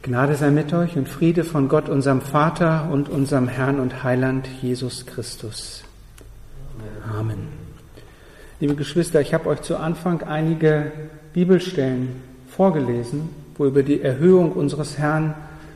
Gnade sei mit euch und Friede von Gott, unserem Vater und unserem Herrn und Heiland Jesus Christus. Amen. Liebe Geschwister, ich habe euch zu Anfang einige Bibelstellen vorgelesen, wo über die Erhöhung unseres Herrn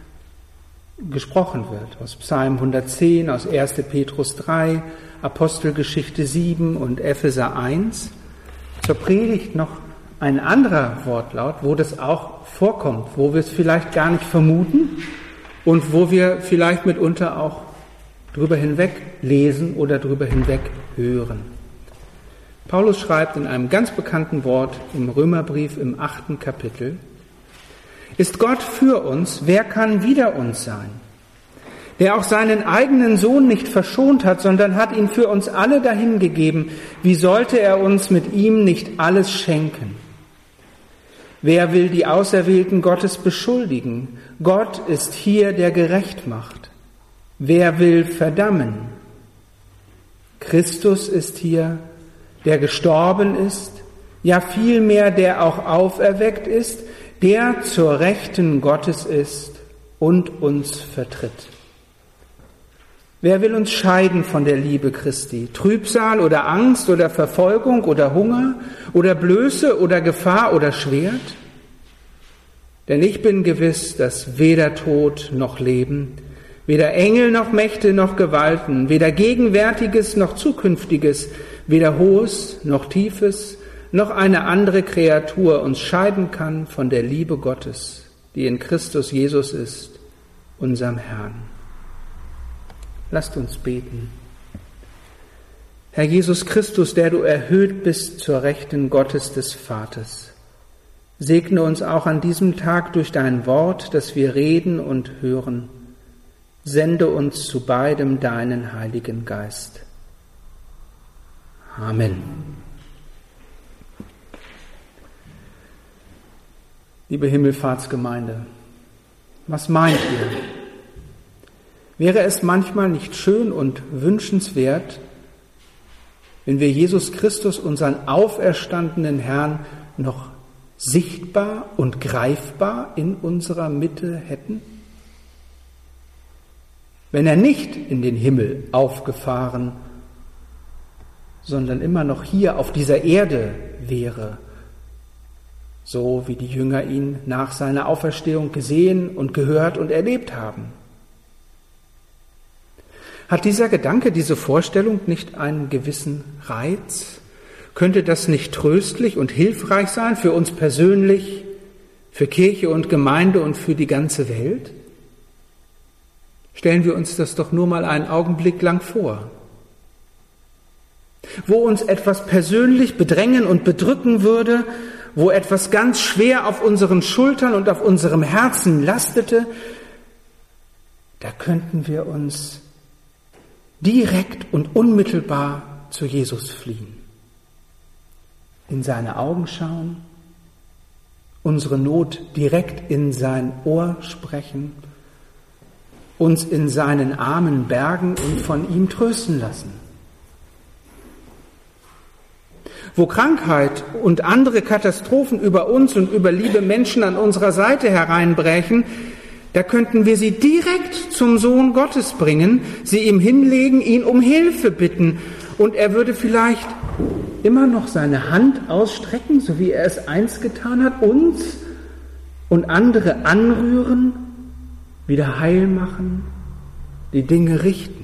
gesprochen wird. Aus Psalm 110, aus 1. Petrus 3, Apostelgeschichte 7 und Epheser 1. Zur Predigt noch ein anderer Wortlaut, wo das auch vorkommt, wo wir es vielleicht gar nicht vermuten und wo wir vielleicht mitunter auch drüber hinweg lesen oder drüber hinweg hören. Paulus schreibt in einem ganz bekannten Wort im Römerbrief im 8. Kapitel: Ist Gott für uns, wer kann wider uns sein? Der auch seinen eigenen Sohn nicht verschont hat, sondern hat ihn für uns alle dahingegeben. Wie sollte er uns mit ihm nicht alles schenken? Wer will die Auserwählten Gottes beschuldigen? Gott ist hier, der gerecht macht. Wer will verdammen? Christus ist hier, der gestorben ist, ja vielmehr, der auch auferweckt ist, der zur Rechten Gottes ist und uns vertritt. Wer will uns scheiden von der Liebe Christi? Trübsal oder Angst oder Verfolgung oder Hunger oder Blöße oder Gefahr oder Schwert? Denn ich bin gewiss, dass weder Tod noch Leben, weder Engel noch Mächte noch Gewalten, weder Gegenwärtiges noch Zukünftiges, weder Hohes noch Tiefes, noch eine andere Kreatur uns scheiden kann von der Liebe Gottes, die in Christus Jesus ist, unserem Herrn. Lasst uns beten. Herr Jesus Christus, der du erhöht bist zur Rechten Gottes des Vaters, segne uns auch an diesem Tag durch dein Wort, das wir reden und hören. Sende uns zu beidem deinen Heiligen Geist. Amen. Liebe Himmelfahrtsgemeinde, was meint ihr? Wäre es manchmal nicht schön und wünschenswert, wenn wir Jesus Christus, unseren auferstandenen Herrn, noch sichtbar und greifbar in unserer Mitte hätten? Wenn er nicht in den Himmel aufgefahren, sondern immer noch hier auf dieser Erde wäre, so wie die Jünger ihn nach seiner Auferstehung gesehen und gehört und erlebt haben. Hat dieser Gedanke, diese Vorstellung nicht einen gewissen Reiz? Könnte das nicht tröstlich und hilfreich sein für uns persönlich, für Kirche und Gemeinde und für die ganze Welt? Stellen wir uns das doch nur mal einen Augenblick lang vor. Wo uns etwas persönlich bedrängen und bedrücken würde, wo etwas ganz schwer auf unseren Schultern und auf unserem Herzen lastete, da könnten wir uns direkt und unmittelbar zu Jesus fliehen. In seine Augen schauen, unsere Not direkt in sein Ohr sprechen, uns in seinen Armen bergen und von ihm trösten lassen. Wo Krankheit und andere Katastrophen über uns und über liebe Menschen an unserer Seite hereinbrechen, da könnten wir sie direkt zum Sohn Gottes bringen, sie ihm hinlegen, ihn um Hilfe bitten, und er würde vielleicht immer noch seine Hand ausstrecken, so wie er es einst getan hat, uns und andere anrühren, wieder heil machen, die Dinge richten.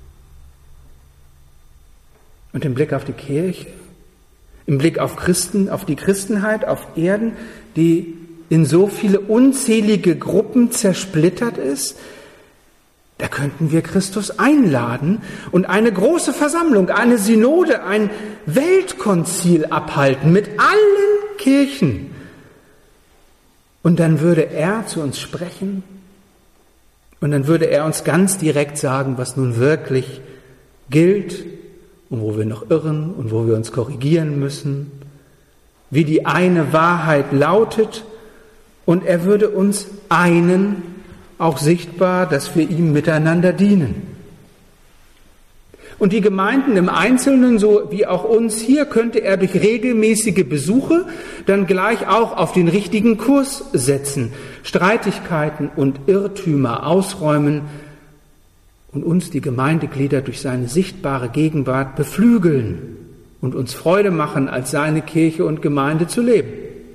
Und im Blick auf die Kirche, im Blick auf Christen, auf die Christenheit auf Erden, die in so viele unzählige Gruppen zersplittert ist, da könnten wir Christus einladen und eine große Versammlung, eine Synode, ein Weltkonzil abhalten mit allen Kirchen. Und dann würde er zu uns sprechen und dann würde er uns ganz direkt sagen, was nun wirklich gilt und wo wir noch irren und wo wir uns korrigieren müssen, wie die eine Wahrheit lautet. Und er würde uns einen auch sichtbar, dass wir ihm miteinander dienen. Und die Gemeinden im Einzelnen, so wie auch uns hier, könnte er durch regelmäßige Besuche dann gleich auch auf den richtigen Kurs setzen, Streitigkeiten und Irrtümer ausräumen und uns, die Gemeindeglieder, durch seine sichtbare Gegenwart beflügeln und uns Freude machen, als seine Kirche und Gemeinde zu leben.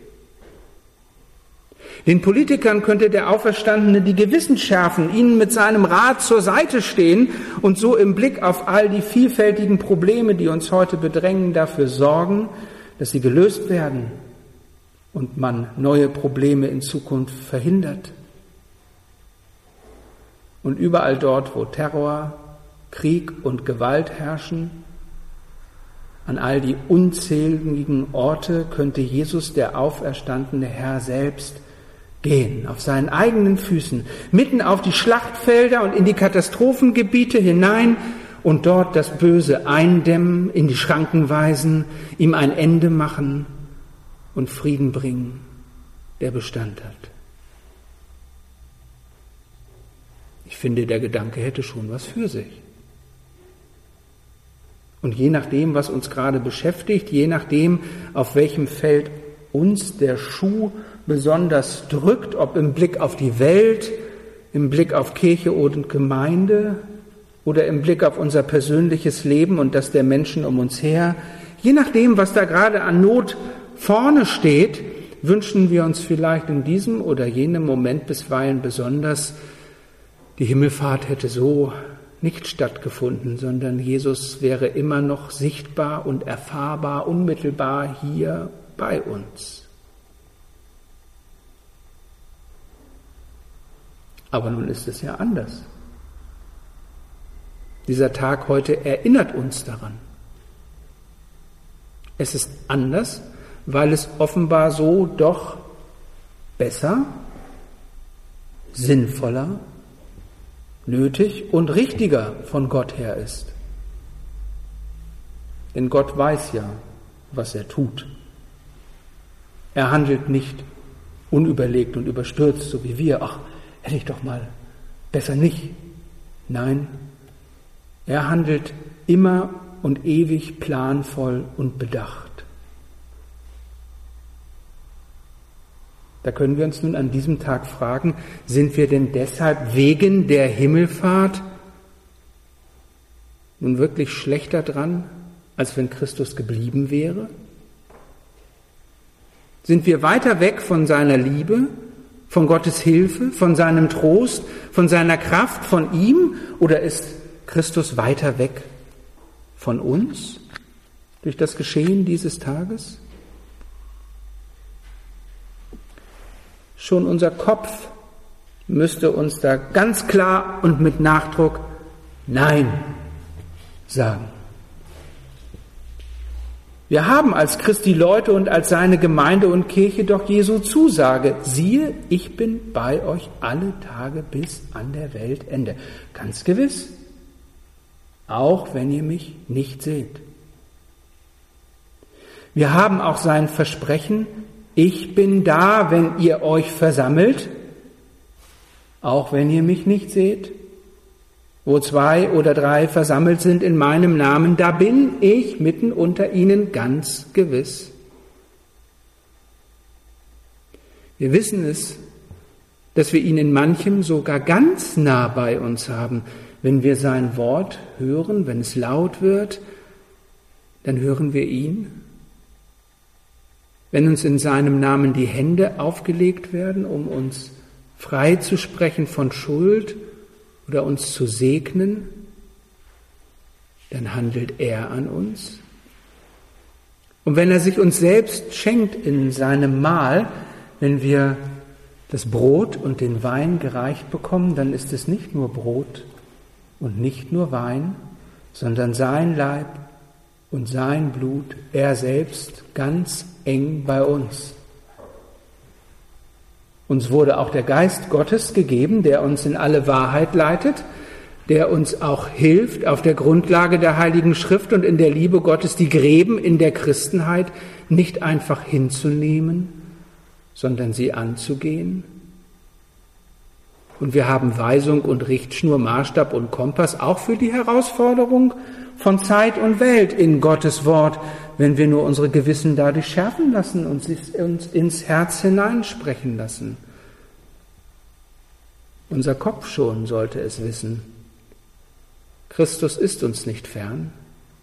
Den Politikern könnte der Auferstandene die Gewissen schärfen, ihnen mit seinem Rat zur Seite stehen und so im Blick auf all die vielfältigen Probleme, die uns heute bedrängen, dafür sorgen, dass sie gelöst werden und man neue Probleme in Zukunft verhindert. Und überall dort, wo Terror, Krieg und Gewalt herrschen, an all die unzähligen Orte könnte Jesus, der auferstandene Herr, selbst gehen, auf seinen eigenen Füßen, mitten auf die Schlachtfelder und in die Katastrophengebiete hinein und dort das Böse eindämmen, in die Schranken weisen, ihm ein Ende machen und Frieden bringen, der Bestand hat. Ich finde, der Gedanke hätte schon was für sich. Und je nachdem, was uns gerade beschäftigt, je nachdem, auf welchem Feld uns der Schuh besonders drückt, ob im Blick auf die Welt, im Blick auf Kirche und Gemeinde oder im Blick auf unser persönliches Leben und das der Menschen um uns her, je nachdem, was da gerade an Not vorne steht, wünschen wir uns vielleicht in diesem oder jenem Moment bisweilen besonders, die Himmelfahrt hätte so nicht stattgefunden, sondern Jesus wäre immer noch sichtbar und erfahrbar, unmittelbar hier bei uns. Aber nun ist es ja anders. Dieser Tag heute erinnert uns daran. Es ist anders, weil es offenbar so doch besser, sinnvoller, nötig und richtiger von Gott her ist. Denn Gott weiß ja, was er tut. Er handelt nicht unüberlegt und überstürzt, so wie wir. Ach, hätte ich doch mal besser nicht. Nein, er handelt immer und ewig planvoll und bedacht. Da können wir uns nun an diesem Tag fragen, sind wir denn deshalb wegen der Himmelfahrt nun wirklich schlechter dran, als wenn Christus geblieben wäre? Sind wir weiter weg von seiner Liebe, von Gottes Hilfe, von seinem Trost, von seiner Kraft, von ihm? Oder ist Christus weiter weg von uns durch das Geschehen dieses Tages? Schon unser Kopf müsste uns da ganz klar und mit Nachdruck Nein sagen. Wir haben als Christi Leute und als seine Gemeinde und Kirche doch Jesu Zusage. Siehe, ich bin bei euch alle Tage bis an der Weltende. Ganz gewiss. Auch wenn ihr mich nicht seht. Wir haben auch sein Versprechen, ich bin da, wenn ihr euch versammelt, auch wenn ihr mich nicht seht. Wo 2 oder 3 versammelt sind in meinem Namen, da bin ich mitten unter ihnen ganz gewiss. Wir wissen es, dass wir ihn in manchem sogar ganz nah bei uns haben. Wenn wir sein Wort hören, wenn es laut wird, dann hören wir ihn. Wenn uns in seinem Namen die Hände aufgelegt werden, um uns frei zu sprechen von Schuld oder uns zu segnen, dann handelt er an uns. Und wenn er sich uns selbst schenkt in seinem Mahl, wenn wir das Brot und den Wein gereicht bekommen, dann ist es nicht nur Brot und nicht nur Wein, sondern sein Leib und sein Blut, er selbst ganz eng bei uns. Uns wurde auch der Geist Gottes gegeben, der uns in alle Wahrheit leitet, der uns auch hilft, auf der Grundlage der Heiligen Schrift und in der Liebe Gottes die Gräben in der Christenheit nicht einfach hinzunehmen, sondern sie anzugehen. Und wir haben Weisung und Richtschnur, Maßstab und Kompass auch für die Herausforderung, von Zeit und Welt in Gottes Wort, wenn wir nur unsere Gewissen dadurch schärfen lassen und uns ins Herz hineinsprechen lassen. Unser Kopf schon sollte es wissen. Christus ist uns nicht fern.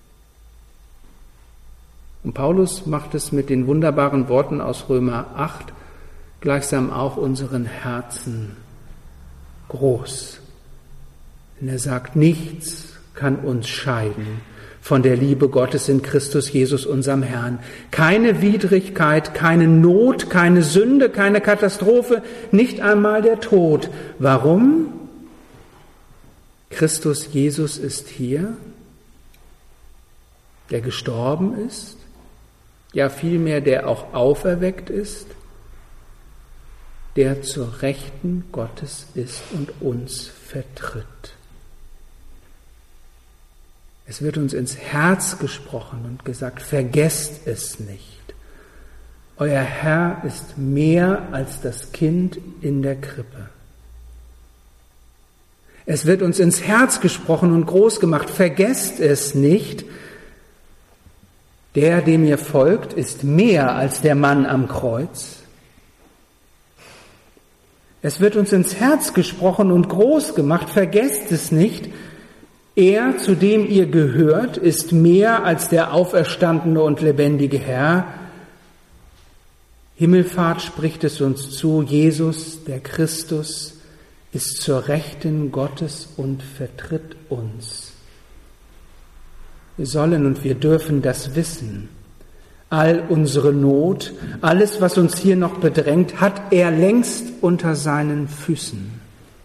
Und Paulus macht es mit den wunderbaren Worten aus Römer 8 gleichsam auch unseren Herzen groß. Denn er sagt, nichts kann uns scheiden von der Liebe Gottes in Christus Jesus, unserem Herrn. Keine Widrigkeit, keine Not, keine Sünde, keine Katastrophe, nicht einmal der Tod. Warum? Christus Jesus ist hier, der gestorben ist, ja vielmehr der auch auferweckt ist, der zur Rechten Gottes ist und uns vertritt. Es wird uns ins Herz gesprochen und gesagt, vergesst es nicht. Euer Herr ist mehr als das Kind in der Krippe. Es wird uns ins Herz gesprochen und groß gemacht, vergesst es nicht. Der, dem ihr folgt, ist mehr als der Mann am Kreuz. Es wird uns ins Herz gesprochen und groß gemacht, vergesst es nicht. Er, zu dem ihr gehört, ist mehr als der auferstandene und lebendige Herr. Himmelfahrt spricht es uns zu, Jesus, der Christus, ist zur Rechten Gottes und vertritt uns. Wir sollen und wir dürfen das wissen. All unsere Not, alles, was uns hier noch bedrängt, hat er längst unter seinen Füßen.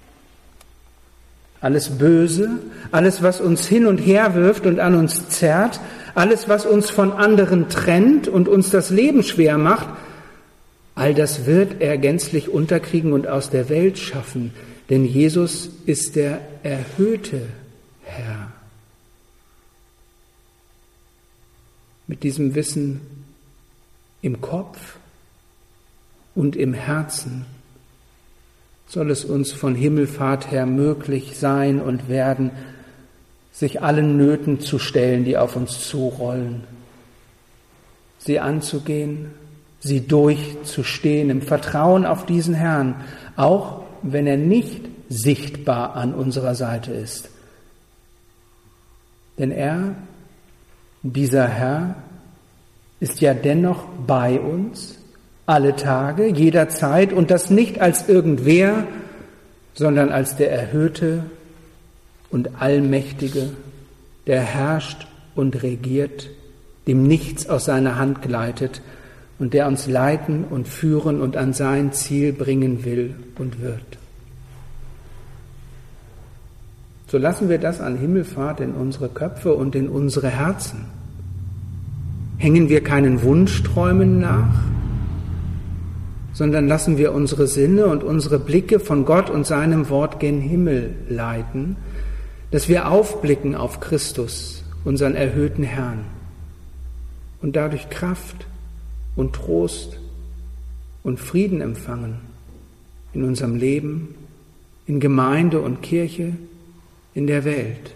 Alles Böse, alles, was uns hin und her wirft und an uns zerrt, alles, was uns von anderen trennt und uns das Leben schwer macht, all das wird er gänzlich unterkriegen und aus der Welt schaffen, denn Jesus ist der erhöhte Herr. Mit diesem Wissen im Kopf und im Herzen soll es uns von Himmelfahrt her möglich sein und werden, sich allen Nöten zu stellen, die auf uns zurollen, sie anzugehen, sie durchzustehen im Vertrauen auf diesen Herrn, auch wenn er nicht sichtbar an unserer Seite ist. Denn er, dieser Herr, ist ja dennoch bei uns, alle Tage, jederzeit, und das nicht als irgendwer, sondern als der Erhöhte und Allmächtige, der herrscht und regiert, dem nichts aus seiner Hand gleitet und der uns leiten und führen und an sein Ziel bringen will und wird. So lassen wir das an Himmelfahrt in unsere Köpfe und in unsere Herzen. Hängen wir keinen Wunschträumen nach, sondern lassen wir unsere Sinne und unsere Blicke von Gott und seinem Wort gen Himmel leiten, dass wir aufblicken auf Christus, unseren erhöhten Herrn, und dadurch Kraft und Trost und Frieden empfangen in unserem Leben, in Gemeinde und Kirche, in der Welt.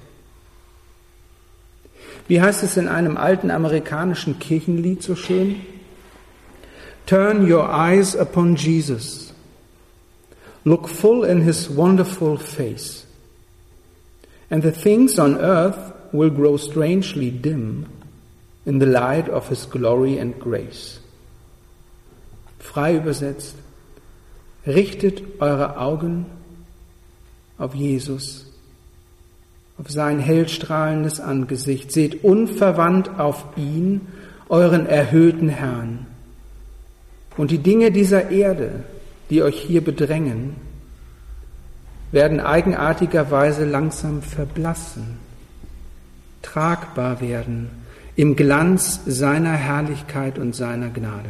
Wie heißt es in einem alten amerikanischen Kirchenlied so schön? Turn your eyes upon Jesus. Look full in his wonderful face. And the things on earth will grow strangely dim in the light of his glory and grace. Frei übersetzt, richtet eure Augen auf Jesus, auf sein hellstrahlendes Angesicht, seht unverwandt auf ihn, euren erhöhten Herrn. Und die Dinge dieser Erde, die euch hier bedrängen, werden eigenartigerweise langsam verblassen, tragbar werden im Glanz seiner Herrlichkeit und seiner Gnade.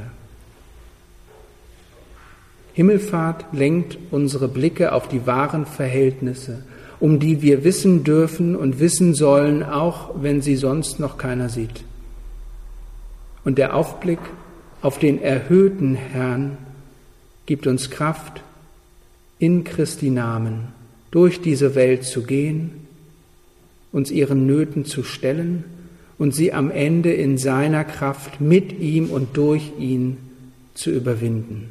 Himmelfahrt lenkt unsere Blicke auf die wahren Verhältnisse, um die wir wissen dürfen und wissen sollen, auch wenn sie sonst noch keiner sieht. Und der Aufblick auf den erhöhten Herrn gibt uns Kraft, in Christi Namen durch diese Welt zu gehen uns ihren Nöten zu stellen und sie am Ende in seiner Kraft mit ihm und durch ihn zu überwinden.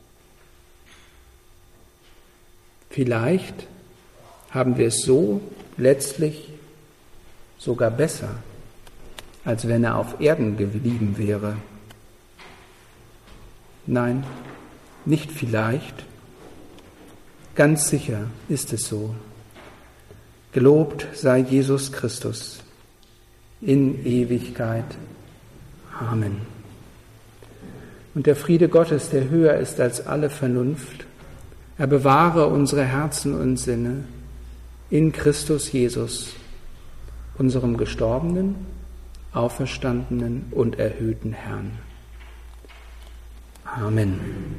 Vielleicht haben wir es so letztlich sogar besser, als wenn er auf Erden geblieben wäre. Nein, nicht vielleicht. Ganz sicher ist es so. Gelobt sei Jesus Christus in Ewigkeit. Amen. Und der Friede Gottes, der höher ist als alle Vernunft, er bewahre unsere Herzen und Sinne in Christus Jesus, unserem gestorbenen, auferstandenen und erhöhten Herrn. Amen.